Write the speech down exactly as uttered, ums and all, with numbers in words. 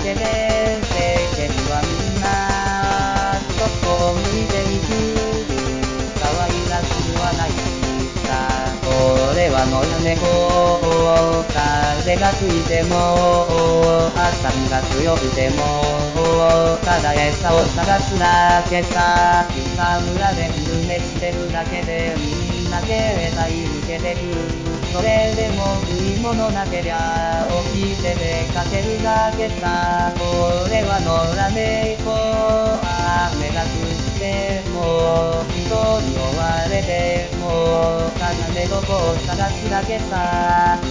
けで世間はみんなそっぽを向いていく。可愛らしくはないさ。俺は野良猫。風が吹いても朝日が強くてもただ餌を探すだけさ。草むらで昼寝してるだけでみんな携帯向けてくる。それでも食い物なけりゃ起きて出かけるだけさ。俺は野良猫。雨が降っても人に追われてもただ寝床を探すだけさ。